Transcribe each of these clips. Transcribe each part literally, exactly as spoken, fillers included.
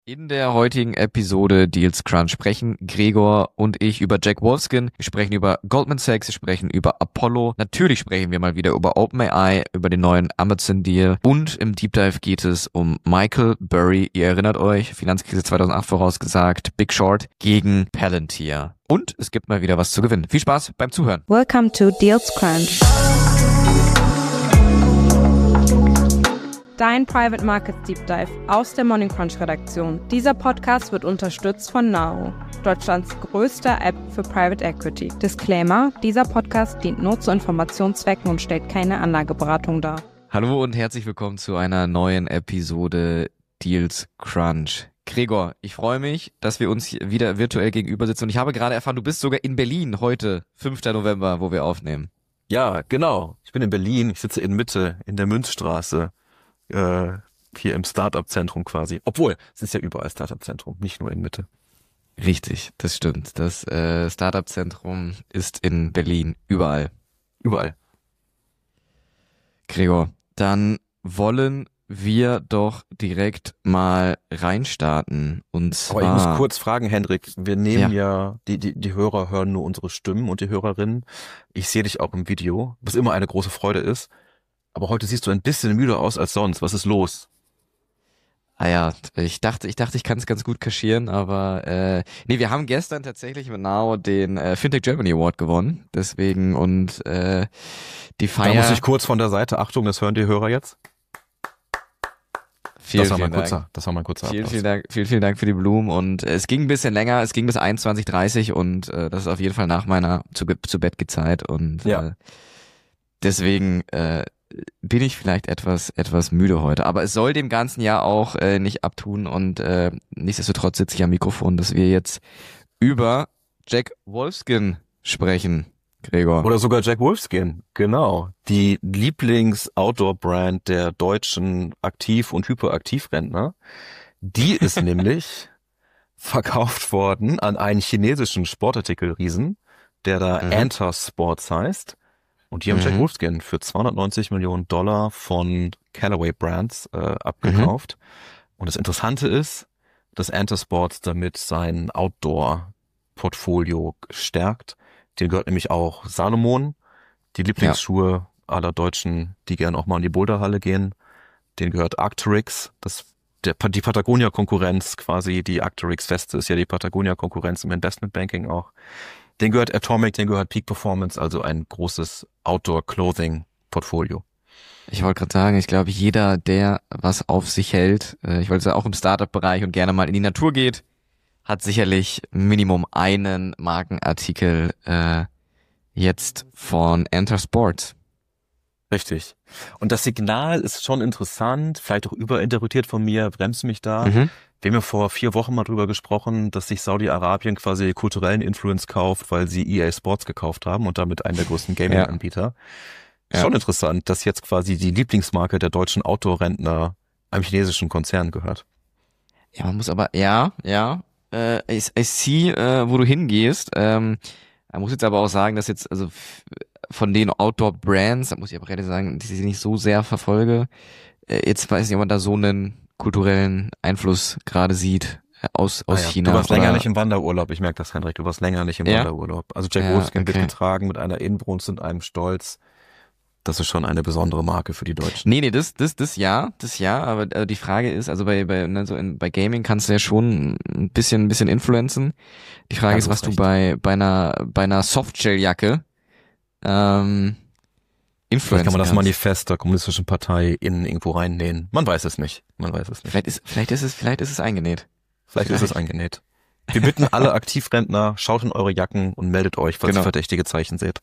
In der heutigen Episode Deals Crunch sprechen Gregor und ich über Jack Wolfskin, wir sprechen über Goldman Sachs, wir sprechen über Apollo, natürlich sprechen wir mal wieder über OpenAI, über den neuen Amazon-Deal und im Deep Dive geht es um Michael Burry, ihr erinnert euch, Finanzkrise zweitausendacht vorausgesagt, Big Short gegen Palantir. Und es gibt mal wieder was zu gewinnen. Viel Spaß beim Zuhören. Welcome to Deals Crunch. Dein Private Markets Deep Dive aus der Morning Crunch Redaktion. Dieser Podcast wird unterstützt von Nao, Deutschlands größter App für Private Equity. Disclaimer: Dieser Podcast dient nur zu Informationszwecken und stellt keine Anlageberatung dar. Hallo und herzlich willkommen zu einer neuen Episode Deals Crunch. Gregor, ich freue mich, dass wir uns wieder virtuell gegenüber sitzen und ich habe gerade erfahren, du bist sogar in Berlin heute, fünfter November, wo wir aufnehmen. Ja, genau. Ich bin in Berlin, ich sitze in Mitte, in der Münzstraße. Äh, hier im Startup-Zentrum quasi. Obwohl, es ist ja überall Startup-Zentrum, nicht nur in Mitte. Richtig, das stimmt. Das äh, Startup-Zentrum ist in Berlin überall. Überall. Gregor, dann wollen wir doch direkt mal reinstarten. Und zwar, aber ich muss kurz fragen, Hendrik, wir nehmen ja, ja die, die, die Hörer hören nur unsere Stimmen und die Hörerinnen. Ich sehe dich auch im Video, was immer eine große Freude ist. Aber heute siehst du ein bisschen müder aus als sonst. Was ist los? Ah ja, ich dachte, ich dachte, ich kann es ganz gut kaschieren, aber äh, nee, wir haben gestern tatsächlich mit Nao den äh, Fintech Germany Award gewonnen, deswegen und äh, die Feier. Da muss ich kurz von der Seite, Achtung, das hören die Hörer jetzt. Vielen, das war vielen mein kurzer, Dank. das war mein kurzer Vielen, Applaus. vielen Dank, vielen, vielen Dank für die Blumen und es ging ein bisschen länger, es ging bis einundzwanzig Uhr dreißig und äh, das ist auf jeden Fall nach meiner zu, zu Bett Zeit und ja. äh, deswegen äh, bin ich vielleicht etwas etwas müde heute, aber es soll dem ganzen Jahr auch äh, nicht abtun und äh, nichtsdestotrotz sitze ich am Mikrofon, dass wir jetzt über Jack Wolfskin sprechen, Gregor. Oder sogar Jack Wolfskin, genau. Die Lieblings-Outdoor-Brand der deutschen Aktiv- und Hyperaktivrentner. Die ist nämlich verkauft worden an einen chinesischen Sportartikelriesen, der da Mhm. Anta Sports heißt. Und die haben Mhm. Jack Wolfskin für zweihundertneunzig Millionen Dollar von Callaway Brands äh, abgekauft. Mhm. Und das Interessante ist, dass Anta Sports damit sein Outdoor-Portfolio stärkt. Den gehört nämlich auch Salomon, die Lieblingsschuhe aller Deutschen, die gern auch mal in die Boulderhalle gehen. Den gehört Arc'teryx, das der, die Patagonia-Konkurrenz quasi, die Arc'teryx-Feste ist ja die Patagonia-Konkurrenz im Investmentbanking auch. Den gehört Atomic, den gehört Peak Performance, also ein großes Outdoor-Clothing-Portfolio. Ich wollte gerade sagen, ich glaube, jeder, der was auf sich hält, äh, ich wollte sagen, auch im Startup-Bereich und gerne mal in die Natur geht, hat sicherlich Minimum einen Markenartikel äh, jetzt von Anta Sports. Richtig. Und das Signal ist schon interessant, vielleicht auch überinterpretiert von mir, bremst mich da. Mhm. Wir haben ja vor vier Wochen mal drüber gesprochen, dass sich Saudi-Arabien quasi kulturellen Influence kauft, weil sie E A Sports gekauft haben und damit einen der größten Gaming-Anbieter. Ja. Schon interessant, dass jetzt quasi die Lieblingsmarke der deutschen Outdoor-Rentner einem chinesischen Konzern gehört. Ja, man muss aber, ja, ja, äh, ich, ich sehe, äh, wo du hingehst. Ähm, man muss jetzt aber auch sagen, dass jetzt, also f- von den Outdoor-Brands, da muss ich aber gerade sagen, die ich nicht so sehr verfolge, äh, jetzt weiß ich nicht, ob man da so einen kulturellen Einfluss gerade sieht äh, aus aus ah ja, China. Du warst oder? länger nicht im Wanderurlaub, ich merke das, Hendrik, du warst länger nicht im Ja? Wanderurlaub. Also Jack Ja, Wolfskin okay. wird getragen mit einer Inbrunst und einem Stolz. Das ist schon eine besondere Marke für die Deutschen. Nee, nee, das, das, das ja, das ja, aber äh, die Frage ist, also bei, bei, ne, so in, bei Gaming kannst du ja schon ein bisschen, ein bisschen influenzen. Die Frage Ja, ist, du was hast du recht. bei, bei einer, bei einer Softshell-Jacke, ähm, influenzen Vielleicht kann man das kannst. Manifest der kommunistischen Partei innen irgendwo reinnähen. Man weiß es nicht. Man weiß es nicht. Vielleicht ist, vielleicht ist es, vielleicht ist es eingenäht. Vielleicht ist es eingenäht. Wir bitten alle Aktivrentner, schaut in eure Jacken und meldet euch, falls Genau. ihr verdächtige Zeichen seht.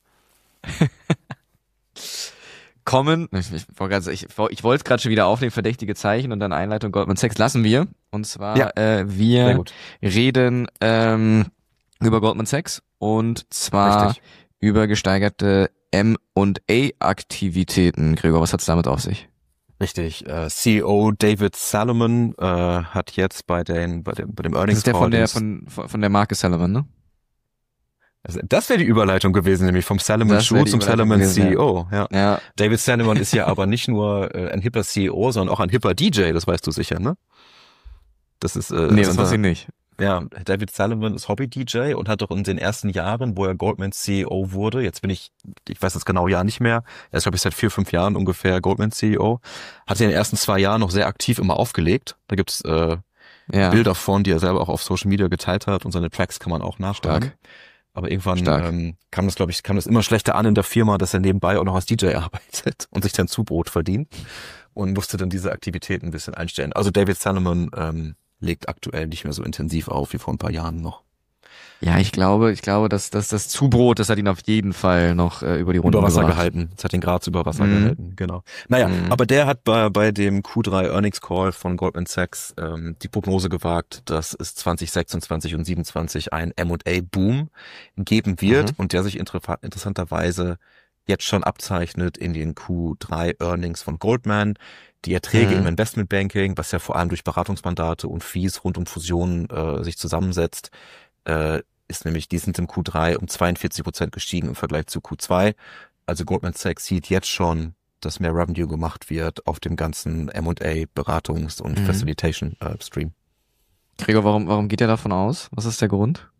Kommen, ich, ich, wollte grad- ich, ich wollte es gerade schon wieder aufnehmen, verdächtige Zeichen und dann Einleitung Goldman Sachs lassen wir. Und zwar, Ja. äh, Sehr wir gut. reden ähm, über Goldman Sachs und zwar Richtig. über gesteigerte M und A-Aktivitäten. Gregor, was hat's damit auf sich? Richtig. Äh, C E O David Salomon äh, hat jetzt bei den bei dem bei dem Das Earnings ist der Call von der den- von von von der Marke Salomon, ne? Also, das wäre die Überleitung gewesen, nämlich vom Salomon Das wär Schuh die zum Überleitung Salomon gewesen, C E O. Ja. Ja. David Salomon ist ja aber nicht nur äh, ein hipper C E O, sondern auch ein hipper D J, das weißt du sicher, ne? Das ist äh, Nee, das das weiß ich nicht. Ja, David Salomon ist Hobby-D J und hat doch in den ersten Jahren, wo er Goldman C E O wurde, jetzt bin ich, ich weiß das genaue Jahr nicht mehr, er ist glaube ich seit vier, fünf Jahren ungefähr Goldman C E O, hat er in den ersten zwei Jahren noch sehr aktiv immer aufgelegt. Da gibt's äh, ja. Bilder von, die er selber auch auf Social Media geteilt hat und seine Tracks kann man auch nachschlagen. Aber irgendwann ähm, kam das, glaube ich, kam das immer schlechter an in der Firma, dass er nebenbei auch noch als D J arbeitet und sich dann Zubrot verdient und musste dann diese Aktivitäten ein bisschen einstellen. Also David Salomon ähm, legt aktuell nicht mehr so intensiv auf wie vor ein paar Jahren noch. Ja, ich glaube, ich glaube, dass, dass das Zubrot, das hat ihn auf jeden Fall noch äh, über die Runde über Wasser gebracht. gehalten. Das hat den Graz über Wasser Mhm. gehalten, genau. Naja, mhm. aber der hat bei, bei dem Q drei Earnings Call von Goldman Sachs ähm, die Prognose gewagt, dass es zwanzig sechsundzwanzig und siebenundzwanzig ein M und A-Boom geben wird mhm. und der sich inter- interessanterweise jetzt schon abzeichnet in den Q drei Earnings von Goldman. Die Erträge mhm. im Investmentbanking, was ja vor allem durch Beratungsmandate und Fees rund um Fusionen äh, sich zusammensetzt, äh, ist nämlich, die sind im Q drei um zweiundvierzig Prozent gestiegen im Vergleich zu Q zwei. Also Goldman Sachs sieht jetzt schon, dass mehr Revenue gemacht wird auf dem ganzen M und A, Beratungs- und mhm. Facilitation-Stream. Äh, Gregor, warum, warum geht er davon aus? Was ist der Grund?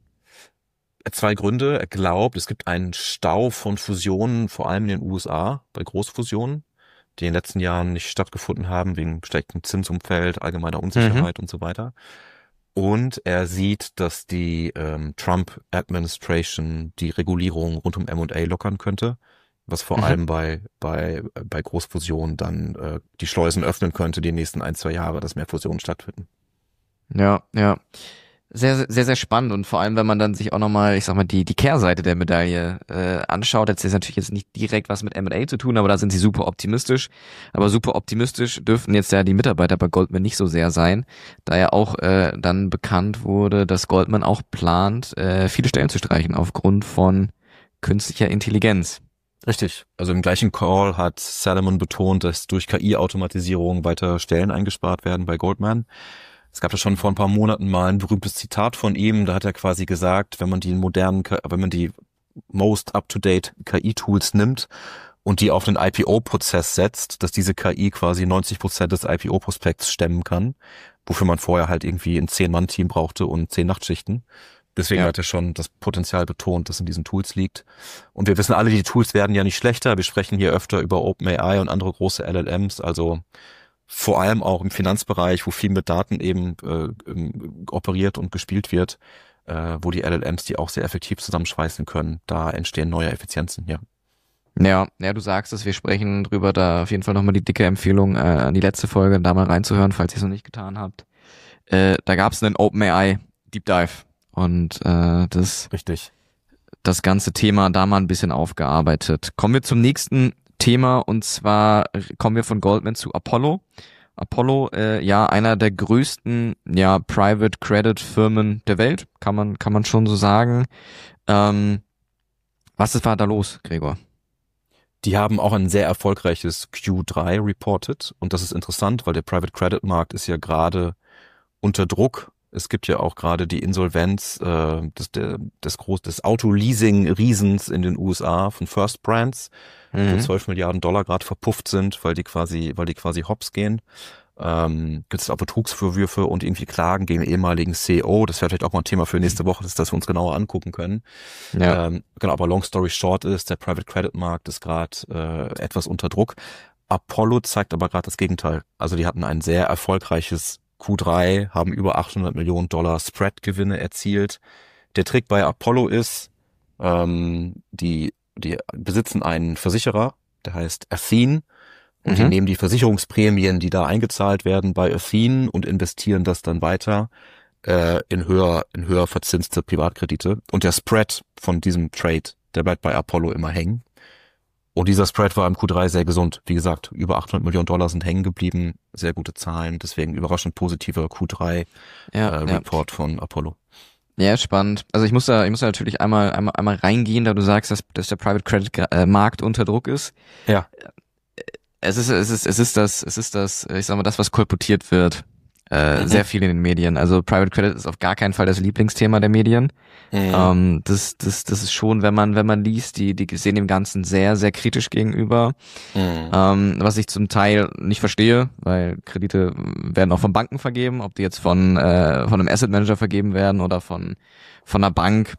Zwei Gründe. Er glaubt, es gibt einen Stau von Fusionen, vor allem in den U S A, bei Großfusionen, die in den letzten Jahren nicht stattgefunden haben, wegen schlechtem Zinsumfeld, allgemeiner Unsicherheit mhm. und so weiter. Und er sieht, dass die ähm, Trump-Administration die Regulierung rund um M und A lockern könnte, was vor mhm. allem bei bei bei Großfusionen dann äh, die Schleusen öffnen könnte, die nächsten ein, zwei Jahre, dass mehr Fusionen stattfinden. Ja, ja. Sehr, sehr, sehr spannend und vor allem, wenn man dann sich auch nochmal, ich sag mal, die die Kehrseite der Medaille äh, anschaut, jetzt ist natürlich jetzt nicht direkt was mit M und A zu tun, aber da sind sie super optimistisch. Aber super optimistisch dürften jetzt ja die Mitarbeiter bei Goldman nicht so sehr sein, da ja auch äh, dann bekannt wurde, dass Goldman auch plant, äh, viele Stellen zu streichen aufgrund von künstlicher Intelligenz. Richtig. Also im gleichen Call hat Salomon betont, dass durch K I-Automatisierung weiter Stellen eingespart werden bei Goldman. Es gab ja schon vor ein paar Monaten mal ein berühmtes Zitat von ihm, da hat er quasi gesagt, wenn man die modernen, wenn man die most up-to-date K I-Tools nimmt und die auf den I P O-Prozess setzt, dass diese K I quasi neunzig Prozent des I P O-Prospekts stemmen kann, wofür man vorher halt irgendwie ein zehn-Mann-Team brauchte und zehn Nachtschichten. Deswegen ja. hat er schon das Potenzial betont, das in diesen Tools liegt. Und wir wissen alle, die Tools werden ja nicht schlechter. Wir sprechen hier öfter über OpenAI und andere große L L Ms, also vor allem auch im Finanzbereich, wo viel mit Daten eben äh, operiert und gespielt wird, äh, wo die L L Ms die auch sehr effektiv zusammenschweißen können. Da entstehen neue Effizienzen, ja. Ja, ja, du sagst es, wir sprechen drüber, da auf jeden Fall nochmal die dicke Empfehlung, äh, an die letzte Folge da mal reinzuhören, falls ihr es noch nicht getan habt. Äh, da gab es einen OpenAI Deep Dive und äh, das richtig das ganze Thema da mal ein bisschen aufgearbeitet. Kommen wir zum nächsten Thema und zwar kommen wir von Goldman zu Apollo. Apollo, äh, ja, einer der größten, ja, Private Credit Firmen der Welt, kann man, kann man schon so sagen. Ähm, was ist war da los, Gregor? Die haben auch ein sehr erfolgreiches Q drei reported und das ist interessant, weil der Private Credit Markt ist ja gerade unter Druck. Es gibt ja auch gerade die Insolvenz äh, des, der, des, Groß, des Auto-Leasing-Riesens in den U S A von First Brands, mhm. wo zwölf Milliarden Dollar gerade verpufft sind, weil die quasi, weil die quasi hops gehen. Ähm, gibt es auch Betrugsvorwürfe und irgendwie Klagen gegen den ehemaligen C E O. Das wäre vielleicht auch mal ein Thema für nächste Woche, dass, dass wir uns genauer angucken können. Ja. Ähm, genau, aber long story short ist, der Private Credit Markt ist gerade äh, etwas unter Druck. Apollo zeigt aber gerade das Gegenteil. Also die hatten ein sehr erfolgreiches Q drei, haben über achthundert Millionen Dollar Spread-Gewinne erzielt. Der Trick bei Apollo ist, ähm, die, die besitzen einen Versicherer, der heißt Athene, und mhm. die nehmen die Versicherungsprämien, die da eingezahlt werden bei Athene und investieren das dann weiter äh, in höher, in höher verzinste Privatkredite. Und der Spread von diesem Trade, der bleibt bei Apollo immer hängen. Und dieser Spread war im Q drei sehr gesund. Wie gesagt, über achthundert Millionen Dollar sind hängen geblieben. Sehr gute Zahlen. Deswegen überraschend positiver Q drei ja, äh, Report ja. von Apollo. Ja, spannend. Also ich muss da, ich muss da natürlich einmal, einmal, einmal reingehen, da du sagst, dass, dass der Private Credit äh, Markt unter Druck ist. Ja. Es ist, es ist, es ist das, es ist das, ich sag mal, das, was kolportiert wird. Äh, Mhm. Sehr viel in den Medien. Also Private Credit ist auf gar keinen Fall das Lieblingsthema der Medien. Mhm. Ähm, das, das, das ist schon, wenn man, wenn man liest, die, die sehen dem Ganzen sehr, sehr kritisch gegenüber. Mhm. Ähm, was ich zum Teil nicht verstehe, weil Kredite werden auch von Banken vergeben, ob die jetzt von, äh, von einem Asset Manager vergeben werden oder von, von einer Bank.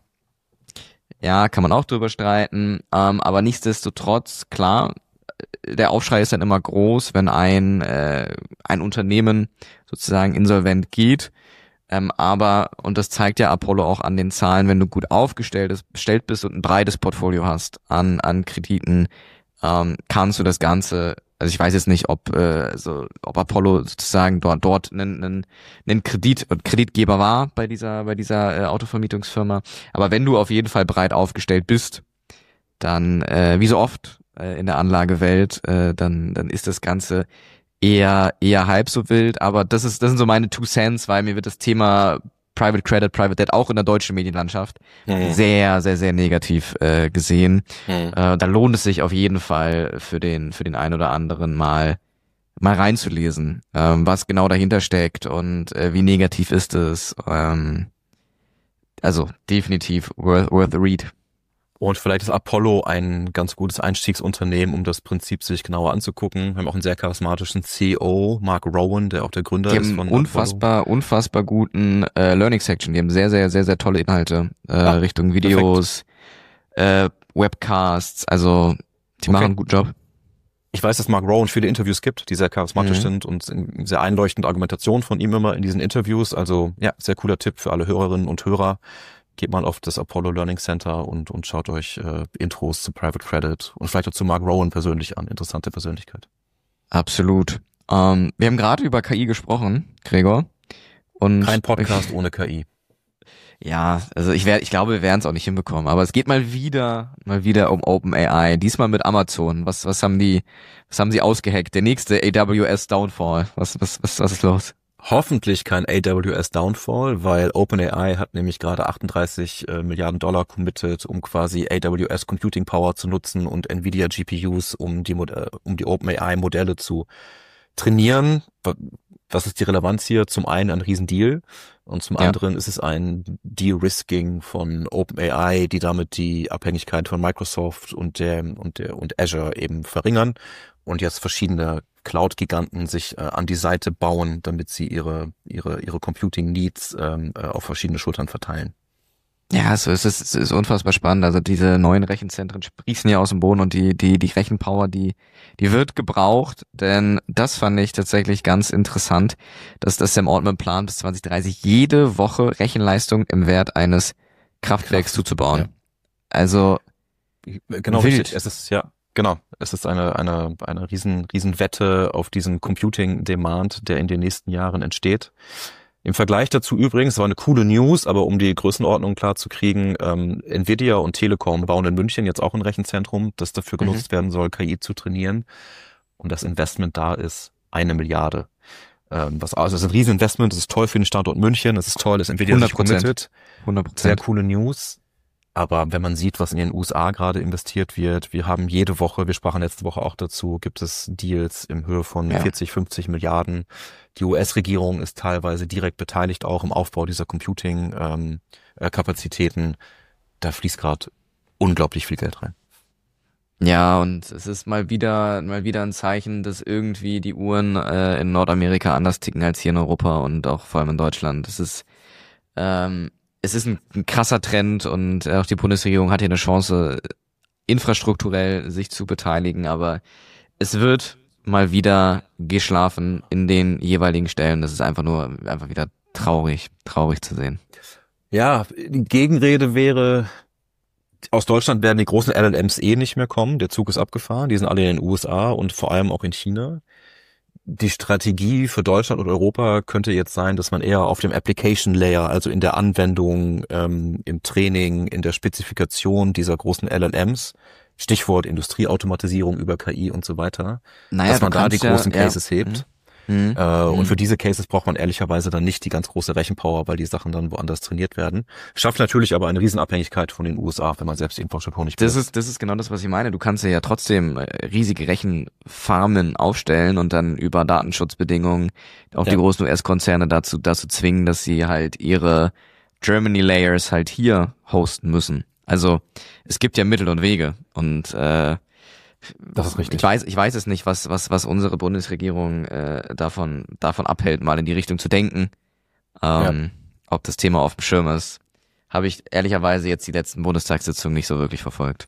Ja, kann man auch drüber streiten. Ähm, aber nichtsdestotrotz, klar, der Aufschrei ist dann immer groß, wenn ein, äh, ein Unternehmen sozusagen insolvent geht. Ähm, aber, und das zeigt ja Apollo auch an den Zahlen, wenn du gut aufgestellt ist, bestellt bist und ein breites Portfolio hast an, an Krediten, ähm, kannst du das Ganze, also ich weiß jetzt nicht, ob, äh, so, ob Apollo sozusagen dort, dort einen, einen, einen Kredit, Kreditgeber war bei dieser, bei dieser äh, Autovermietungsfirma. Aber wenn du auf jeden Fall breit aufgestellt bist, dann, äh, wie so oft äh, in der Anlagewelt, äh, dann, dann ist das Ganze eher, eher halb so wild. Aber das ist, das sind so meine Two Cents, weil mir wird das Thema Private Credit, Private Debt auch in der deutschen Medienlandschaft Mhm. sehr, sehr, sehr negativ äh, gesehen. Mhm. Äh, da lohnt es sich auf jeden Fall für den, für den einen oder anderen mal, mal reinzulesen, ähm, was genau dahinter steckt und äh, wie negativ ist es. Ähm, also definitiv worth, worth a read. Und vielleicht ist Apollo ein ganz gutes Einstiegsunternehmen, um das Prinzip sich genauer anzugucken. Wir haben auch einen sehr charismatischen C E O, Mark Rowan, der auch der Gründer Die ist haben von unfassbar, Apollo. unfassbar guten äh, Learning Section. Die haben sehr, sehr, sehr, sehr tolle Inhalte äh, Ah, Richtung Videos, äh, Webcasts. Also die Okay. machen einen guten Job. Ich weiß, dass Mark Rowan viele Interviews gibt, die sehr charismatisch Mhm. sind und in- sehr einleuchtende Argumentation von ihm immer in diesen Interviews. Also ja, sehr cooler Tipp für alle Hörerinnen und Hörer. Geht mal auf das Apollo Learning Center und, und schaut euch äh, Intros zu Private Credit und vielleicht auch zu Mark Rowan persönlich an. Interessante Persönlichkeit. Absolut. Ähm, wir haben gerade über K I gesprochen, Gregor. Und Kein Podcast ohne K I. Ja, also ich werde, ich glaube, wir werden es auch nicht hinbekommen. Aber es geht mal wieder, mal wieder um OpenAI. Diesmal mit Amazon. Was, was haben die, was haben sie ausgehackt? Der nächste A W S Downfall. Was, was, was, was ist los? Hoffentlich kein A W S Downfall, weil OpenAI hat nämlich gerade achtunddreißig äh, Milliarden Dollar committed, um quasi A W S Computing Power zu nutzen und Nvidia G P Us, um die Mod- äh, um die OpenAI Modelle zu trainieren. Was ist die Relevanz hier? Zum einen ein Riesendeal und zum Ja. anderen ist es ein De-Risking von OpenAI, die damit die Abhängigkeit von Microsoft und der und der und Azure eben verringern und jetzt verschiedene Cloud-Giganten sich äh, an die Seite bauen, damit sie ihre ihre ihre Computing Needs ähm, äh, auf verschiedene Schultern verteilen. Ja, es ist, es ist, es ist unfassbar spannend. Also diese neuen Rechenzentren sprießen ja aus dem Boden und die, die, die Rechenpower, die, die wird gebraucht, denn das fand ich tatsächlich ganz interessant, dass das Sam Altman plant, bis zwanzig dreißig jede Woche Rechenleistung im Wert eines Kraftwerks Kraft- zuzubauen. ja. Also, Genau, Wild. richtig. Es ist, ja, genau. Es ist eine, eine, eine riesen, riesen Wette auf diesen Computing Demand, der in den nächsten Jahren entsteht. Im Vergleich dazu übrigens, war eine coole News, aber um die Größenordnung klar zu kriegen, ähm, Nvidia und Telekom bauen in München jetzt auch ein Rechenzentrum, das dafür Mhm. genutzt werden soll, K I zu trainieren. Und das Investment da ist eine Milliarde. Ähm, was, also es ist ein Rieseninvestment, das ist toll für den Standort München, das ist toll, dass Nvidia sich hundert Prozent. committet. hundert Sehr Prozent. coole News. Aber wenn man sieht, was in den U S A gerade investiert wird, wir haben jede Woche, wir sprachen letzte Woche auch dazu, gibt es Deals in Höhe von Ja. vierzig, fünfzig Milliarden. Die U S-Regierung ist teilweise direkt beteiligt auch im Aufbau dieser Computing-Kapazitäten. Da fließt gerade unglaublich viel Geld rein. Ja, und es ist mal wieder, mal wieder ein Zeichen, dass irgendwie die Uhren äh, in Nordamerika anders ticken als hier in Europa und auch vor allem in Deutschland. Es ist, ähm, es ist ein, ein krasser Trend und auch die Bundesregierung hat hier eine Chance, infrastrukturell sich zu beteiligen, aber es wird mal wieder geschlafen in den jeweiligen Stellen. Das ist einfach nur, einfach wieder traurig, traurig zu sehen. Ja, die Gegenrede wäre, aus Deutschland werden die großen L L Ms eh nicht mehr kommen. Der Zug ist abgefahren. Die sind alle in den U S A und vor allem auch in China. Die Strategie für Deutschland und Europa könnte jetzt sein, dass man eher auf dem Application Layer, also in der Anwendung, ähm, im Training, in der Spezifikation dieser großen L L Ms, Stichwort Industrieautomatisierung über K I und so weiter, Naja, dass man du da die kannst ja- großen ja. Cases hebt. Mhm. Mhm. Äh, mhm. Und für diese Cases braucht man ehrlicherweise dann nicht die ganz große Rechenpower, weil die Sachen dann woanders trainiert werden. Schafft natürlich aber eine Riesenabhängigkeit von den U S A, wenn man selbst die Infrastruktur nicht benutzt. Das ist, das ist genau das, was ich meine. Du kannst ja trotzdem riesige Rechenfarmen aufstellen und dann über Datenschutzbedingungen auch ja. die großen U S-Konzerne dazu, dazu zwingen, dass sie halt ihre Germany Layers halt hier hosten müssen. Also es gibt ja Mittel und Wege und äh, das ist richtig. Ich weiß, ich weiß es nicht, was was was unsere Bundesregierung äh, davon davon abhält, mal in die Richtung zu denken. Ähm, ja. Ob das Thema auf dem Schirm ist, habe ich ehrlicherweise jetzt die letzten Bundestagssitzungen nicht so wirklich verfolgt.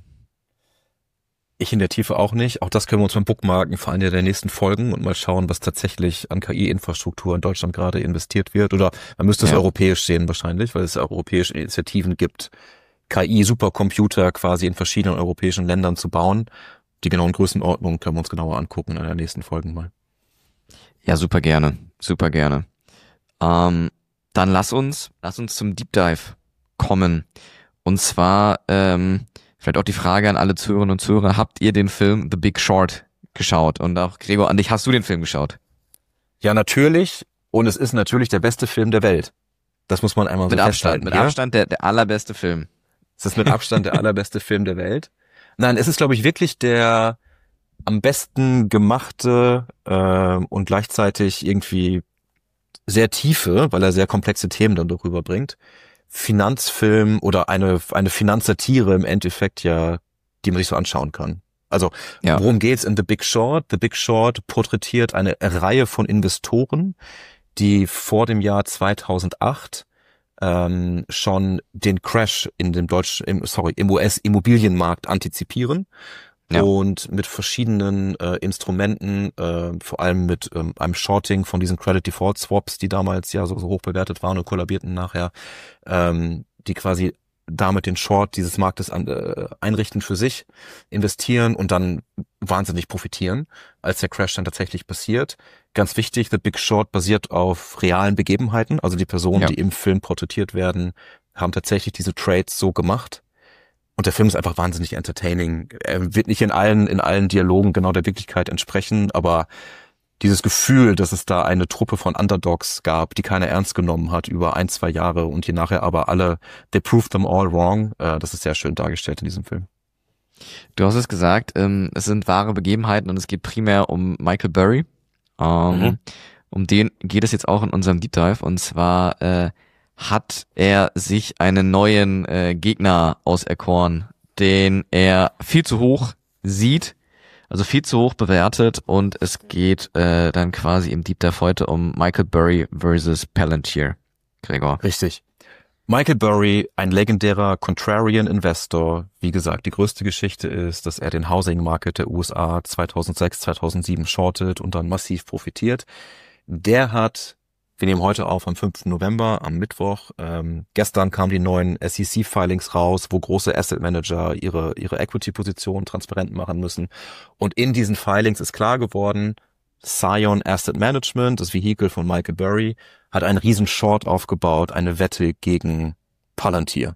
Ich in der Tiefe auch nicht. Auch das können wir uns mal bookmarken für eine der nächsten Folgen und mal schauen, was tatsächlich an K I-Infrastruktur in Deutschland gerade investiert wird. Oder man müsste es ja. europäisch sehen wahrscheinlich, weil es europäische Initiativen gibt, K I-Supercomputer quasi in verschiedenen europäischen Ländern zu bauen. Die genauen Größenordnungen können wir uns genauer angucken in einer der nächsten Folgen mal. Ja, super gerne, super gerne. Ähm, dann lass uns, lass uns zum Deep Dive kommen. Und zwar ähm, vielleicht auch die Frage an alle Zuhörerinnen und Zuhörer: Habt ihr den Film The Big Short geschaut? Und auch Gregor, an dich, hast du den Film geschaut? Ja, natürlich. Und es ist natürlich der beste Film der Welt. Das muss man einmal so mit festhalten. Abstand, mit ja? Abstand der, der allerbeste Film. Es ist mit Abstand der allerbeste Film der Welt. Nein, es ist, glaube ich, wirklich der am besten gemachte äh, und gleichzeitig irgendwie sehr tiefe, weil er sehr komplexe Themen dann darüber bringt, Finanzfilm oder eine eine Finanzsatire im Endeffekt ja, die man sich so anschauen kann. Also ja. worum geht's in The Big Short? The Big Short porträtiert eine Reihe von Investoren, die vor dem Jahr zweitausendacht ähm, schon den Crash in dem deutschen, im, sorry, im U S-Immobilienmarkt antizipieren ja. und mit verschiedenen äh, Instrumenten, äh, vor allem mit ähm, einem Shorting von diesen Credit Default Swaps, die damals ja so, so hoch bewertet waren und kollabierten nachher, ähm, die quasi damit den Short dieses Marktes an, äh, einrichten für sich, investieren und dann wahnsinnig profitieren, als der Crash dann tatsächlich passiert. Ganz wichtig, The Big Short basiert auf realen Begebenheiten, also die Personen, ja. die im Film porträtiert werden, haben tatsächlich diese Trades so gemacht. Und der Film ist einfach wahnsinnig entertaining. Er wird nicht in allen, in allen Dialogen genau der Wirklichkeit entsprechen, aber dieses Gefühl, dass es da eine Truppe von Underdogs gab, die keiner ernst genommen hat über ein, zwei Jahre und die nachher aber alle, they proved them all wrong, äh, das ist sehr schön dargestellt in diesem Film. Du hast es gesagt, ähm, es sind wahre Begebenheiten und es geht primär um Michael Burry. Ähm, mhm. Um den geht es jetzt auch in unserem Deep Dive und zwar äh, hat er sich einen neuen äh, Gegner auserkoren, den er viel zu hoch sieht, also viel zu hoch bewertet und es geht äh, dann quasi im Deep Dive heute um Michael Burry versus Palantir. Gregor. Richtig. Michael Burry, ein legendärer Contrarian Investor. Wie gesagt, die größte Geschichte ist, dass er den Housing Market der U S A zweitausendsechs, zweitausendsieben shortet und dann massiv profitiert. Der hat, wir nehmen heute auf am fünften November, am Mittwoch, ähm, gestern kamen die neuen S E C-Filings raus, wo große Asset Manager ihre ihre Equity-Position transparent machen müssen. Und in diesen Filings ist klar geworden, Scion Asset Management, das Vehikel von Michael Burry, hat einen riesen Short aufgebaut, eine Wette gegen Palantir.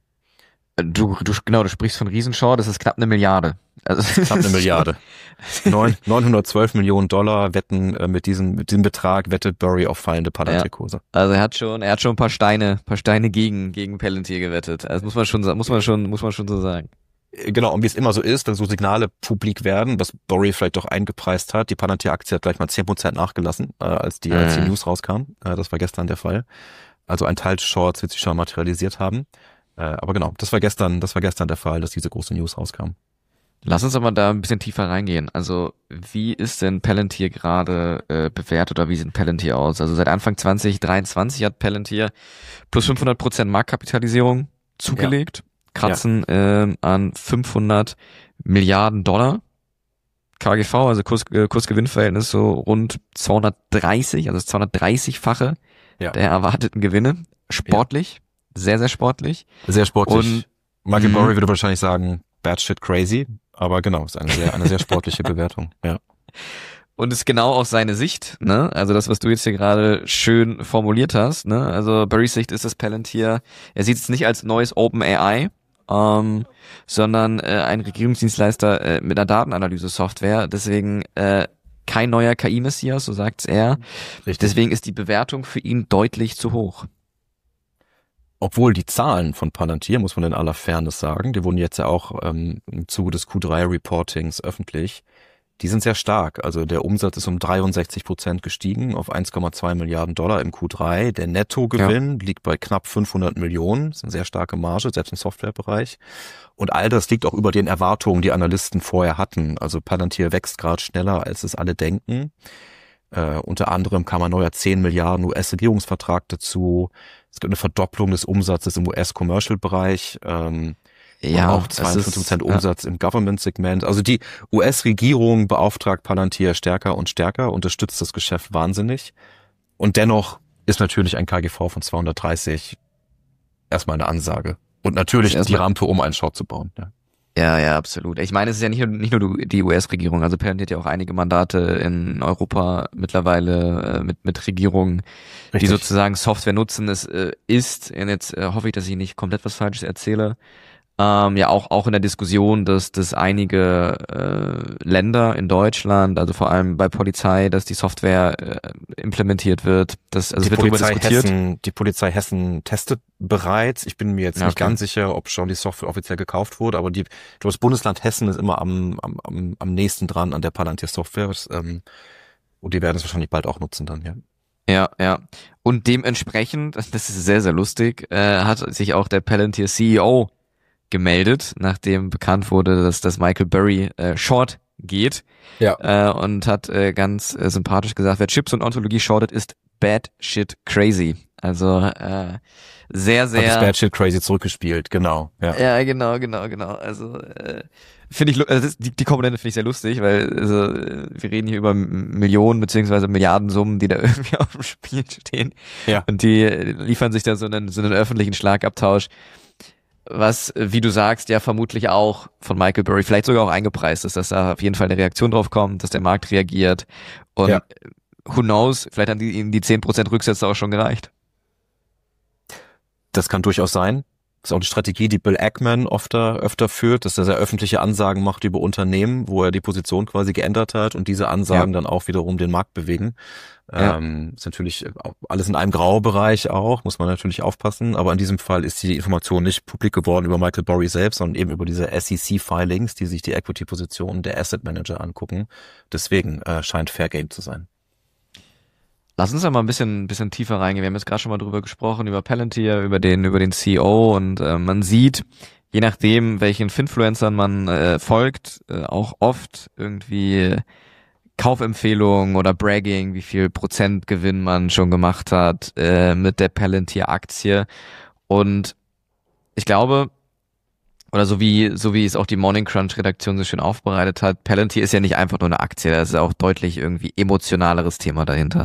Du, du, genau, du sprichst von Riesenshort, das ist knapp eine Milliarde. Also, knapp eine Milliarde. Neun, neunhundertzwölf Millionen Dollar wetten äh, mit diesem, mit diesem Betrag wettet Burry auf fallende Palantir-Kurse. Ja, also er hat schon, er hat schon ein paar Steine, paar Steine gegen, gegen Palantir gewettet. Also muss man schon, muss man schon, muss man schon so sagen. Genau, und wie es immer so ist, wenn so Signale publik werden, was Burry vielleicht doch eingepreist hat, die Palantir-Aktie hat gleich mal zehn Prozent nachgelassen, äh, als die, als die News rauskam. Äh, das war gestern der Fall. Also ein Teil des Shorts wird sich schon materialisiert haben. Äh, aber genau, das war gestern, das war gestern der Fall, dass diese große News rauskam. Lass uns aber da ein bisschen tiefer reingehen. Also wie ist denn Palantir gerade äh, bewertet oder wie sieht Palantir aus? Also seit Anfang zwanzig dreiundzwanzig hat Palantir plus fünfhundert Prozent Marktkapitalisierung zugelegt. Ja. Kratzen ja. ähm, an fünfhundert Milliarden Dollar. K G V, also Kurs, äh, Kursgewinnverhältnis so rund zweihundertdreißig, also das zweihundertdreißig-fache ja. der erwarteten Gewinne. Sportlich, ja. sehr, sehr sportlich. Sehr sportlich. Und Michael Burry würde wahrscheinlich sagen, bad shit crazy, aber genau, ist eine sehr, eine sehr sportliche Bewertung. Ja. Und ist genau aus seiner Sicht, ne? Also das, was du jetzt hier gerade schön formuliert hast, ne? Also Burrys Sicht ist das Palantir, er sieht es nicht als neues OpenAI, ähm, sondern äh, ein Regierungsdienstleister äh, mit einer Datenanalyse-Software. Deswegen äh, kein neuer K I-Messias, so sagt's er. Richtig. Deswegen ist die Bewertung für ihn deutlich zu hoch. Obwohl die Zahlen von Palantir, muss man in aller Fairness sagen, die wurden jetzt ja auch ähm, im Zuge des Q drei Reportings öffentlich, die sind sehr stark. Also der Umsatz ist um dreiundsechzig Prozent gestiegen auf eins Komma zwei Milliarden Dollar im Q drei. Der Nettogewinn ja. liegt bei knapp fünfhundert Millionen. Das ist eine sehr starke Marge, selbst im Softwarebereich. Und all das liegt auch über den Erwartungen, die Analysten vorher hatten. Also Palantir wächst gerade schneller, als es alle denken. Äh, unter anderem kam ein neuer zehn Milliarden U S-Regierungsvertrag dazu. Es gibt eine Verdopplung des Umsatzes im U S-Commercial-Bereich. Ähm, Ja, und auch zweiundfünfzig Prozent Umsatz ja. im Government-Segment. Also die U S-Regierung beauftragt Palantir stärker und stärker, unterstützt das Geschäft wahnsinnig. Und dennoch ist natürlich ein K G V von zweihundertdreißig erstmal eine Ansage. Und natürlich die Rampe, um einen Short zu bauen. Ja. Ja, ja, absolut. Ich meine, es ist ja nicht nur, nicht nur die U S-Regierung. Also Palantir hat ja auch einige Mandate in Europa mittlerweile äh, mit mit Regierungen, Richtig. die sozusagen Software nutzen. Es äh, ist, und jetzt äh, hoffe ich, dass ich nicht komplett was Falsches erzähle, Ähm, ja auch auch in der Diskussion, dass dass einige äh, Länder in Deutschland, also vor allem bei Polizei, dass die Software äh, implementiert wird. Das, also die wird Polizei darüber diskutiert. Hessen, die Polizei Hessen testet bereits. Ich bin mir jetzt ja, nicht okay. ganz sicher, ob schon die Software offiziell gekauft wurde, aber die, das Bundesland Hessen ist immer am am am nächsten dran an der Palantir Software. Ähm, und die werden es wahrscheinlich bald auch nutzen dann, ja. Ja, ja. Und dementsprechend, das ist sehr, sehr lustig, äh, hat sich auch der Palantir C E O gemeldet, nachdem bekannt wurde, dass das Michael Burry äh, short geht. Ja. Äh, und hat äh, ganz äh, sympathisch gesagt, wer Chips und Ontologie shortet, ist bad shit crazy. Also äh, sehr, sehr... Hat das bad shit crazy zurückgespielt, genau. Ja, ja genau, genau, genau. Also äh, finde ich, also das, die, die Komponente finde ich sehr lustig, weil also, wir reden hier über Millionen beziehungsweise Milliardensummen, die da irgendwie auf dem Spiel stehen. Ja. Und die liefern sich da so einen, so einen öffentlichen Schlagabtausch. Was, wie du sagst, ja vermutlich auch von Michael Burry vielleicht sogar auch eingepreist ist, dass da auf jeden Fall eine Reaktion drauf kommt, dass der Markt reagiert. Und ja. who knows, vielleicht haben die, ihnen die zehn Prozent Rücksätze auch schon gereicht. Das kann durchaus sein. Das ist auch die Strategie, die Bill Ackman oft öfter führt, dass er sehr öffentliche Ansagen macht über Unternehmen, wo er die Position quasi geändert hat und diese Ansagen ja. dann auch wiederum den Markt bewegen. Ja. Ähm, ist natürlich alles in einem Graubereich auch, muss man natürlich aufpassen, aber in diesem Fall ist die Information nicht publik geworden über Michael Burry selbst, sondern eben über diese S E C-Filings, die sich die Equity-Positionen der Asset Manager angucken. Deswegen äh, scheint Fair Game zu sein. Lass uns da mal ein bisschen, bisschen tiefer reingehen. Wir haben jetzt gerade schon mal drüber gesprochen, über Palantir, über den, über den C E O und äh, man sieht, je nachdem, welchen Finfluencern man äh, folgt, äh, auch oft irgendwie Kaufempfehlungen oder Bragging, wie viel Prozentgewinn man schon gemacht hat äh, mit der Palantir-Aktie. Und ich glaube, oder so wie so wie es auch die Morning Crunch-Redaktion so schön aufbereitet hat, Palantir ist ja nicht einfach nur eine Aktie, da ist auch deutlich irgendwie emotionaleres Thema dahinter.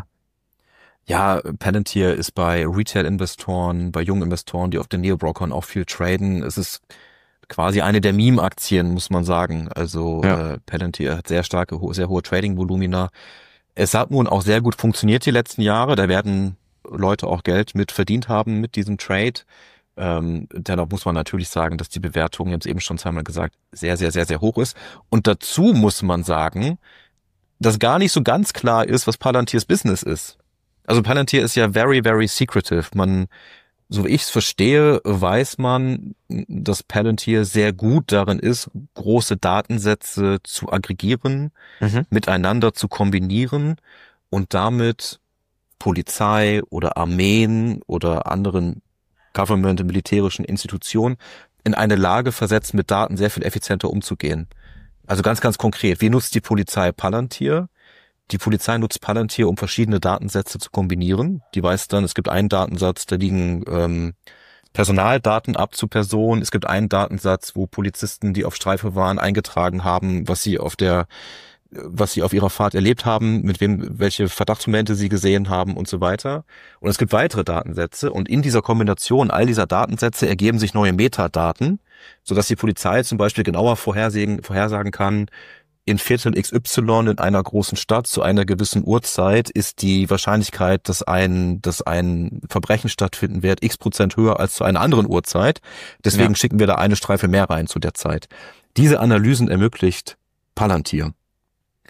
Ja, Palantir ist bei Retail-Investoren, bei jungen Investoren, die auf den Neobrokern auch viel traden. Es ist quasi eine der Meme-Aktien, muss man sagen. Also ja. äh, Palantir hat sehr starke, sehr hohe Trading-Volumina. Es hat nun auch sehr gut funktioniert die letzten Jahre. Da werden Leute auch Geld mit verdient haben mit diesem Trade. Ähm, dennoch muss man natürlich sagen, dass die Bewertung, ich habe es eben schon zweimal gesagt, sehr, sehr, sehr, sehr hoch ist. Und dazu muss man sagen, dass gar nicht so ganz klar ist, was Palantirs Business ist. Also Palantir ist ja very, very secretive. Man, so wie ich es verstehe, weiß man, dass Palantir sehr gut darin ist, große Datensätze zu aggregieren, mhm. miteinander zu kombinieren und damit Polizei oder Armeen oder anderen Government- und militärischen Institutionen in eine Lage versetzt, mit Daten sehr viel effizienter umzugehen. Also ganz, ganz konkret, wie nutzt die Polizei Palantir? Die Polizei nutzt Palantir, um verschiedene Datensätze zu kombinieren. Die weiß dann, es gibt einen Datensatz, da liegen ähm, Personaldaten ab zu Personen. Es gibt einen Datensatz, wo Polizisten, die auf Streife waren, eingetragen haben, was sie auf der, was sie auf ihrer Fahrt erlebt haben, mit wem, welche Verdachtsmomente sie gesehen haben und so weiter. Und es gibt weitere Datensätze und in dieser Kombination all dieser Datensätze ergeben sich neue Metadaten, sodass die Polizei zum Beispiel genauer vorhersagen, vorhersagen kann, in Viertel X Y in einer großen Stadt zu einer gewissen Uhrzeit ist die Wahrscheinlichkeit, dass ein, dass ein Verbrechen stattfinden wird, x Prozent höher als zu einer anderen Uhrzeit. Deswegen ja. schicken wir da eine Streife mehr rein zu der Zeit. Diese Analysen ermöglicht Palantir.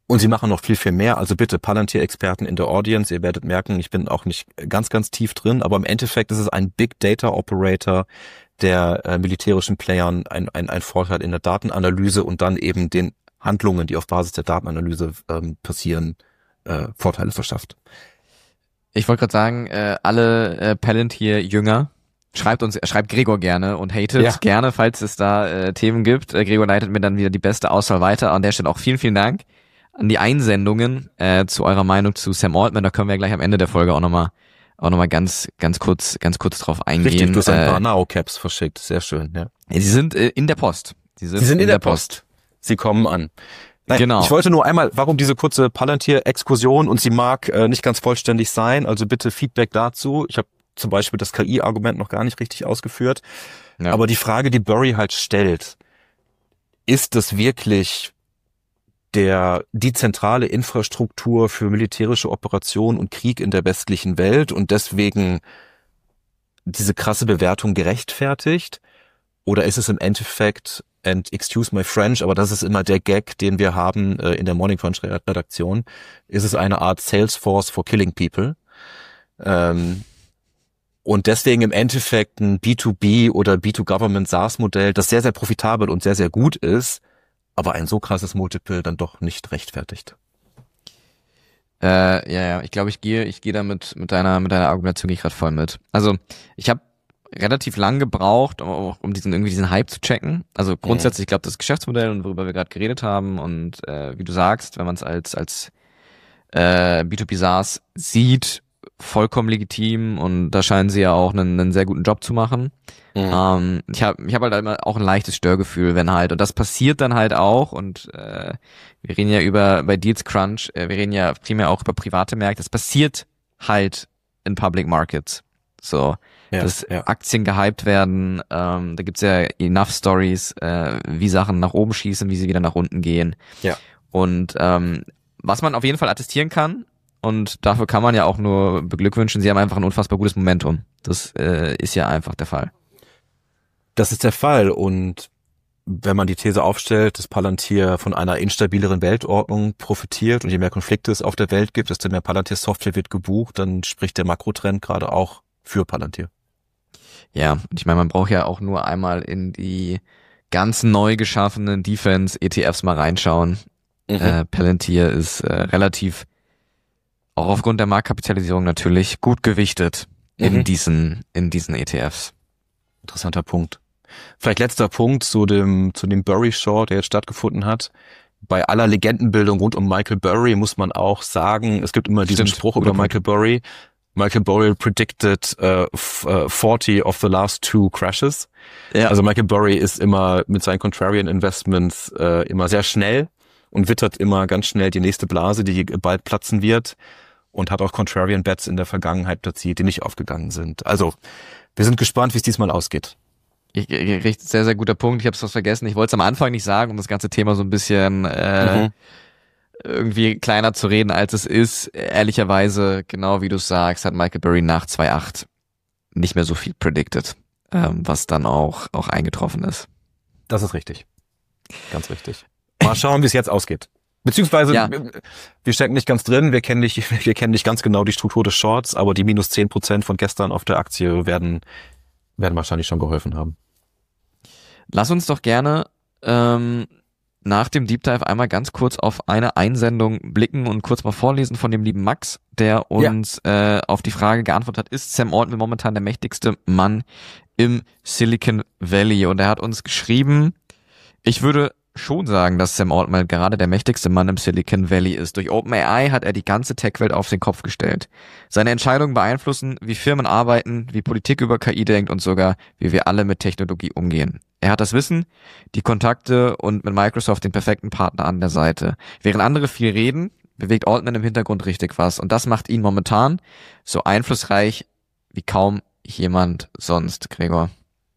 Und sie machen noch viel, viel mehr. Also bitte, Palantir-Experten in der Audience, ihr werdet merken, ich bin auch nicht ganz, ganz tief drin, aber im Endeffekt ist es ein Big Data Operator, der äh, militärischen Playern ein, ein, ein Vorteil in der Datenanalyse und dann eben den Handlungen, die auf Basis der Datenanalyse ähm, passieren, äh, Vorteile verschafft. Ich wollte gerade sagen, äh, alle äh, Palantir-Jünger, schreibt uns, schreibt Gregor gerne und hatet ja. gerne, falls es da äh, Themen gibt. Äh, Gregor leitet mir dann wieder die beste Auswahl weiter. An der Stelle auch vielen, vielen Dank an die Einsendungen äh, zu eurer Meinung zu Sam Altman. Da können wir gleich am Ende der Folge auch nochmal auch noch mal ganz ganz kurz ganz kurz drauf eingehen. Richtig, du hast ein paar Now-Caps verschickt. Sehr schön, ja. Sie sind äh, in der Post. Sie sind, Sie sind in, in der, der Post. Post. Sie kommen an. Nein, genau. Ich wollte nur einmal, warum diese kurze Palantir-Exkursion, und sie mag äh, nicht ganz vollständig sein, also bitte Feedback dazu. Ich habe zum Beispiel das K I-Argument noch gar nicht richtig ausgeführt. Ja. Aber die Frage, die Burry halt stellt, ist das wirklich der die zentrale Infrastruktur für militärische Operation und Krieg in der westlichen Welt und deswegen diese krasse Bewertung gerechtfertigt? Oder ist es im Endeffekt, and excuse my French, aber das ist immer der Gag, den wir haben äh, in der Morning Crunch Redaktion, ist es eine Art Salesforce for killing people? Ähm, und deswegen im Endeffekt ein B zwei B oder B zwei Government SaaS-Modell, das sehr, sehr profitabel und sehr, sehr gut ist, aber ein so krasses Multiple dann doch nicht rechtfertigt. Äh, ja, ja, ich glaube, ich gehe, ich gehe da mit, mit deiner, mit deiner Argumentation gehe ich gerade voll mit. Also, ich habe relativ lang gebraucht, um, um diesen, irgendwie diesen Hype zu checken. Also grundsätzlich, ich glaube, das Geschäftsmodell und worüber wir gerade geredet haben und, äh, wie du sagst, wenn man es als, als, äh, B zwei B SaaS sieht, vollkommen legitim und da scheinen sie ja auch einen, einen sehr guten Job zu machen. Mhm. Ähm, ich habe ich hab halt immer auch ein leichtes Störgefühl, wenn halt, und das passiert dann halt auch, und äh, wir reden ja über, bei Deals Crunch, äh, wir reden ja primär auch über private Märkte, das passiert halt in Public Markets. So, ja, dass ja. Aktien gehypt werden, ähm, da gibt's ja enough Stories, äh, wie Sachen nach oben schießen, wie sie wieder nach unten gehen. Ja. Und ähm, was man auf jeden Fall attestieren kann, und dafür kann man ja auch nur beglückwünschen, sie haben einfach ein unfassbar gutes Momentum. Das äh, ist ja einfach der Fall. Das ist der Fall, und wenn man die These aufstellt, dass Palantir von einer instabileren Weltordnung profitiert und je mehr Konflikte es auf der Welt gibt, desto mehr Palantir-Software wird gebucht, dann spricht der Makrotrend gerade auch für Palantir. Ja, und ich meine, man braucht ja auch nur einmal in die ganz neu geschaffenen Defense-E T Fs mal reinschauen. Mhm. Äh, Palantir ist äh, relativ, auch aufgrund der Marktkapitalisierung natürlich, gut gewichtet in mhm. diesen in diesen E T Fs. Interessanter Punkt. Vielleicht letzter Punkt zu dem zu dem Burry Short, der jetzt stattgefunden hat. Bei aller Legendenbildung rund um Michael Burry muss man auch sagen, es gibt immer diesen Stimmt, Spruch über Michael Burry. Michael Burry predicted uh, forty of the last two crashes. Ja. Also Michael Burry ist immer mit seinen Contrarian Investments uh, immer sehr schnell und wittert immer ganz schnell die nächste Blase, die bald platzen wird, und hat auch Contrarian Bets in der Vergangenheit platziert, die nicht aufgegangen sind. Also wir sind gespannt, wie es diesmal ausgeht. Ich, ich, richtig, sehr, sehr guter Punkt. Ich habe es fast vergessen. Ich wollte es am Anfang nicht sagen, um das ganze Thema so ein bisschen äh, mhm. irgendwie kleiner zu reden, als es ist. Ehrlicherweise, genau wie du sagst, hat Michael Burry nach zwei Komma acht nicht mehr so viel predicted, ähm, was dann auch auch eingetroffen ist. Das ist richtig. Ganz richtig. Mal schauen, wie es jetzt ausgeht. Beziehungsweise, ja. wir stecken nicht ganz drin, wir kennen nicht, wir kennen nicht ganz genau die Struktur des Shorts, aber die minus zehn Prozent von gestern auf der Aktie werden, werden wahrscheinlich schon geholfen haben. Lass uns doch gerne ähm, nach dem Deep Dive einmal ganz kurz auf eine Einsendung blicken und kurz mal vorlesen von dem lieben Max, der uns ja. äh, auf die Frage geantwortet hat, ist Sam Altman momentan der mächtigste Mann im Silicon Valley? Und er hat uns geschrieben, ich würde schon sagen, dass Sam Altman gerade der mächtigste Mann im Silicon Valley ist. Durch OpenAI hat er die ganze Tech-Welt auf den Kopf gestellt. Seine Entscheidungen beeinflussen, wie Firmen arbeiten, wie Politik über K I denkt und sogar, wie wir alle mit Technologie umgehen. Er hat das Wissen, die Kontakte und mit Microsoft den perfekten Partner an der Seite. Während andere viel reden, bewegt Altman im Hintergrund richtig was. Und das macht ihn momentan so einflussreich wie kaum jemand sonst, Gregor.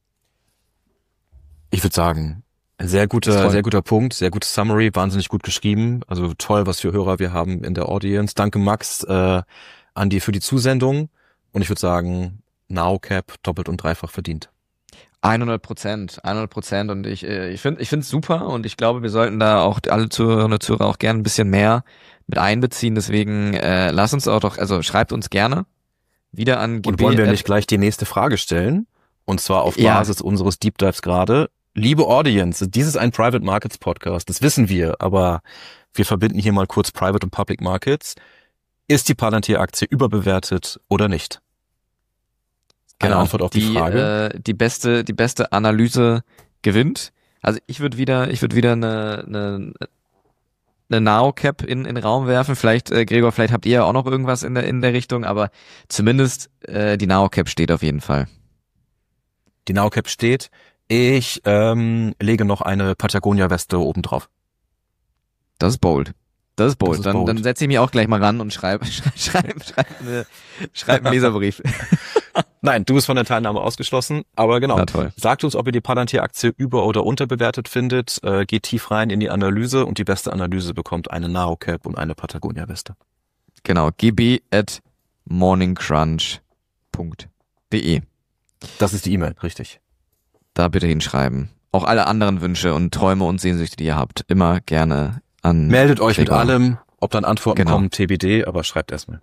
Ich würde sagen, sehr guter, sehr guter Punkt, sehr gutes Summary, wahnsinnig gut geschrieben. Also toll, was für Hörer wir haben in der Audience. Danke Max äh, an dir für die Zusendung. Und ich würde sagen, Now Cap doppelt und dreifach verdient. hundert Prozent, hundert Prozent und ich äh, ich finde ich finde es super und ich glaube, wir sollten da auch alle Zuhörerinnen und Zuhörer auch gerne ein bisschen mehr mit einbeziehen, deswegen äh, lass uns auch doch, also schreibt uns gerne wieder an G B. Und wollen wir nicht gleich die nächste Frage stellen? Und zwar auf Basis ja. unseres Deep Dives gerade. Liebe Audience, dies ist ein Private Markets Podcast, das wissen wir, aber wir verbinden hier mal kurz Private und Public Markets. Ist die Palantir-Aktie überbewertet oder nicht? Eine Genau, Antwort auf die, die Frage. Äh, die beste, die beste Analyse gewinnt. Also ich würde wieder, ich würde wieder eine, eine, eine Now-Cap in, in den Raum werfen. Vielleicht, äh, Gregor, vielleicht habt ihr ja auch noch irgendwas in der, in der Richtung, aber zumindest äh, die Now-Cap steht auf jeden Fall. Die Now-Cap steht. Ich ähm, lege noch eine Patagonia-Weste oben drauf. Das ist bold. Das ist bold. Das ist dann, bold. dann setze ich mich auch gleich mal ran und schreibe schreib, schreib, schreib, eine, schreib einen Leserbrief. Nein, du bist von der Teilnahme ausgeschlossen, aber genau. Na toll. Sagt uns, ob ihr die Palantir-Aktie über- oder unterbewertet findet. Äh, geht tief rein in die Analyse und die beste Analyse bekommt eine Now-Cap und eine Patagonia-Weste. Genau, g b at morningcrunch punkt d e. Das ist die E-Mail, richtig. Da bitte hinschreiben. Auch alle anderen Wünsche und Träume und Sehnsüchte, die ihr habt, immer gerne an. Meldet euch Gregor. mit allem, ob dann Antworten genau. kommen, T B D, aber schreibt erstmal.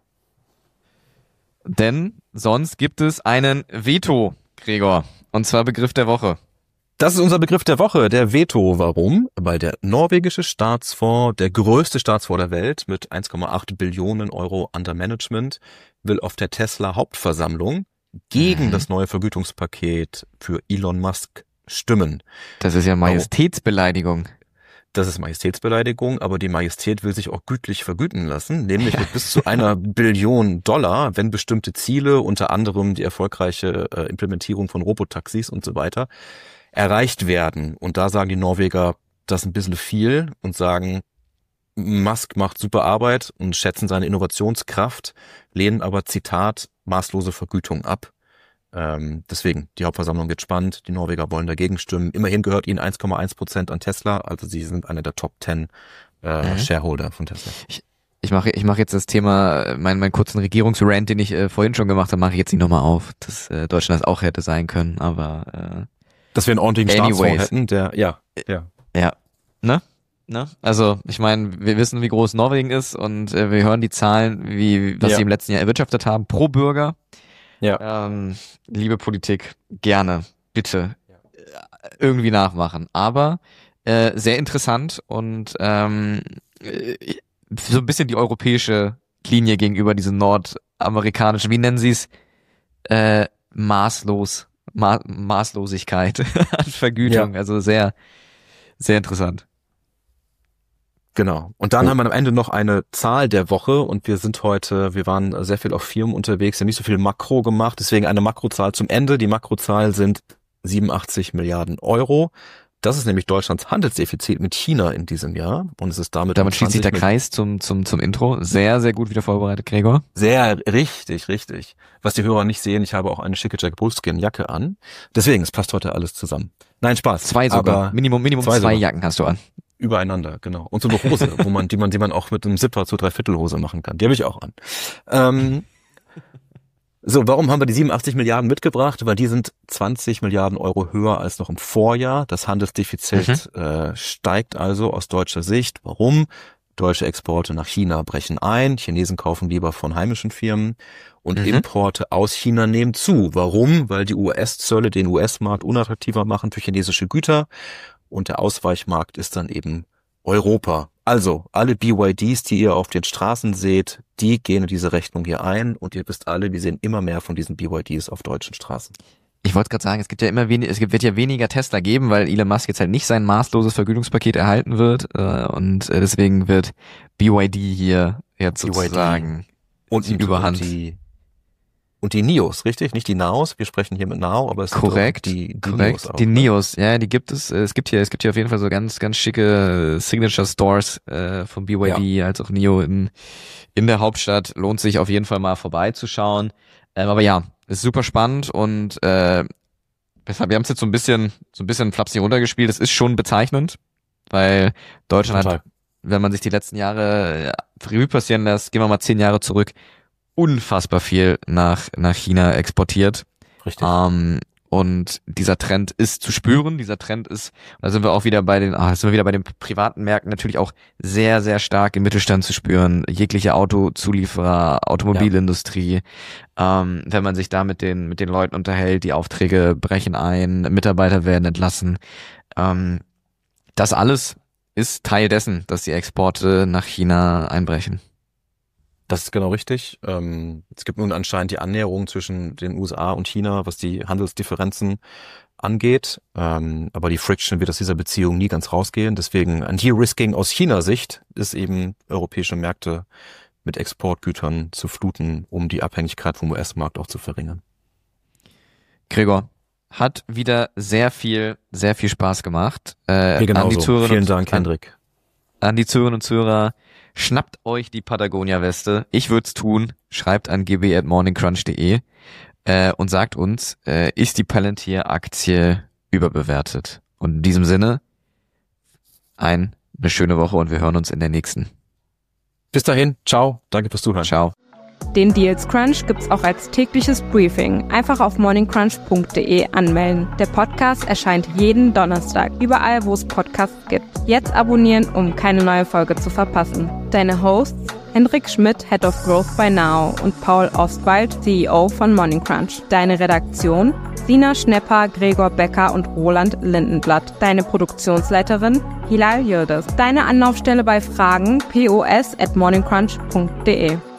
Denn sonst gibt es einen Veto, Gregor. Und zwar Begriff der Woche. Das ist unser Begriff der Woche, der Veto. Warum? Weil der norwegische Staatsfonds, der größte Staatsfonds der Welt mit eins Komma acht Billionen Euro under Management, will auf der Tesla Hauptversammlung gegen mhm. das neue Vergütungspaket für Elon Musk stimmen. Das ist ja Majestätsbeleidigung. Das ist Majestätsbeleidigung, aber die Majestät will sich auch gütlich vergüten lassen, nämlich ja. mit bis zu einer Billion Dollar, wenn bestimmte Ziele, unter anderem die erfolgreiche äh, Implementierung von Robotaxis und so weiter, erreicht werden. Und da sagen die Norweger, das ist ein bisschen viel und sagen, Musk macht super Arbeit und schätzen seine Innovationskraft, lehnen aber, Zitat, maßlose Vergütung ab. Ähm, deswegen, die Hauptversammlung wird spannend, die Norweger wollen dagegen stimmen. Immerhin gehört ihnen eins Komma eins Prozent an Tesla, also sie sind einer der Top zehn äh, mhm. Shareholder von Tesla. Ich, ich mache ich mache jetzt das Thema, meinen mein kurzen Regierungsrant, den ich äh, vorhin schon gemacht habe, mache ich jetzt nicht nochmal auf, dass äh, Deutschland das auch hätte sein können, aber äh, dass wir einen ordentlichen Staatsfonds hätten, der, ja, ja. Ja, ne? Ne? Also, ich meine, wir wissen, wie groß Norwegen ist und äh, wir hören die Zahlen, wie was ja. sie im letzten Jahr erwirtschaftet haben, pro Bürger. Ja. Ähm, liebe Politik, gerne, bitte äh, irgendwie nachmachen. Aber äh, sehr interessant und ähm, äh, so ein bisschen die europäische Linie gegenüber diesen nordamerikanischen, wie nennen sie es, äh, maßlos, Ma- Maßlosigkeit an Vergütung. Ja. Also sehr, sehr interessant. Genau. Und dann oh. haben wir am Ende noch eine Zahl der Woche und wir sind heute, wir waren sehr viel auf Firmen unterwegs, haben nicht so viel Makro gemacht, deswegen eine Makrozahl zum Ende. Die Makrozahl sind siebenundachtzig Milliarden Euro. Das ist nämlich Deutschlands Handelsdefizit mit China in diesem Jahr und es ist damit... Damit schließt sich der Kreis zum, zum, zum Intro. Sehr, sehr gut wieder vorbereitet, Gregor. Sehr, richtig, richtig. Was die Hörer nicht sehen, ich habe auch eine schicke Jack Wolfskin Jacke an. Deswegen, es passt heute alles zusammen. Nein, Spaß. Zwei sogar. Aber Minimum, Minimum zwei, zwei Jacken hast du an. Übereinander, genau. Und so eine Hose, wo man, die man, die man auch mit einem Zipper zur Dreiviertelhose machen kann. Die habe ich auch an. Ähm, so, warum haben wir die siebenundachtzig Milliarden mitgebracht? Weil die sind zwanzig Milliarden Euro höher als noch im Vorjahr. Das Handelsdefizit mhm. äh, steigt also aus deutscher Sicht. Warum? Deutsche Exporte nach China brechen ein. Chinesen kaufen lieber von heimischen Firmen. Und mhm. Importe aus China nehmen zu. Warum? Weil die U S-Zölle den U S-Markt unattraktiver machen für chinesische Güter. Und der Ausweichmarkt ist dann eben Europa. Also, alle B Y Ds, die ihr auf den Straßen seht, die gehen in diese Rechnung hier ein. Und ihr wisst alle, wir sehen immer mehr von diesen B Y Ds auf deutschen Straßen. Ich wollte gerade sagen, es gibt ja immer wenig, es wird ja weniger Tesla geben, weil Elon Musk jetzt halt nicht sein maßloses Vergütungspaket erhalten wird. Und deswegen wird B Y D hier jetzt sozusagen und die Überhand. Die Und die Nios, richtig? Nicht die Naos. Wir sprechen hier mit Nao, aber es sind korrekt, die, die korrekt. Nios auch. Die Nios, ja, die gibt es. Es gibt hier, es gibt hier auf jeden Fall so ganz, ganz schicke Signature Stores äh, von B Y D ja. als auch Nio in in der Hauptstadt. Lohnt sich auf jeden Fall mal vorbeizuschauen. Ähm, aber ja, ist super spannend und äh, weshalb wir haben es jetzt so ein bisschen, so ein bisschen flapsig runtergespielt. Es ist schon bezeichnend, weil Deutschland Total. hat, wenn man sich die letzten Jahre Revue passieren lässt, gehen wir mal zehn Jahre zurück, unfassbar viel nach nach China exportiert. Richtig. Ähm, Und dieser Trend ist zu spüren, dieser Trend ist, da sind wir auch wieder bei den, ah, sind wir wieder bei den privaten Märkten natürlich auch sehr, sehr stark im Mittelstand zu spüren. Jegliche Autozulieferer, Automobilindustrie, ja. ähm, wenn man sich da mit den, mit den Leuten unterhält, die Aufträge brechen ein, Mitarbeiter werden entlassen. Ähm, das alles ist Teil dessen, dass die Exporte nach China einbrechen. Das ist genau richtig. Ähm, es gibt nun anscheinend die Annäherung zwischen den U S A und China, was die Handelsdifferenzen angeht. Ähm, aber die Friction wird aus dieser Beziehung nie ganz rausgehen. Deswegen ein De-Risking aus China-Sicht ist eben, europäische Märkte mit Exportgütern zu fluten, um die Abhängigkeit vom U S-Markt auch zu verringern. Gregor, hat wieder sehr viel, sehr viel Spaß gemacht. Äh, Mir genauso. An die Zuhörerinnen Vielen Dank, an, Hendrik. An die Zuhörerinnen und Zuhörer, schnappt euch die Patagonia-Weste. Ich würde es tun. Schreibt an g b at morning crunch punkt d e äh, und sagt uns, äh, ist die Palantir-Aktie überbewertet? Und in diesem Sinne, ein, eine schöne Woche und wir hören uns in der nächsten. Bis dahin, ciao, danke fürs Zuhören. Ciao. Den Deals Crunch gibt's auch als tägliches Briefing. Einfach auf morning crunch punkt d e anmelden. Der Podcast erscheint jeden Donnerstag, überall wo es Podcasts gibt. Jetzt abonnieren, um keine neue Folge zu verpassen. Deine Hosts Hendrik Schmidt, Head of Growth bei Now und Paul Ostwald, C E O von Morning Crunch. Deine Redaktion Sina Schnepper, Gregor Becker und Roland Lindenblatt. Deine Produktionsleiterin Hilal Yildiz. Deine Anlaufstelle bei Fragen pos at morning crunch punkt d e.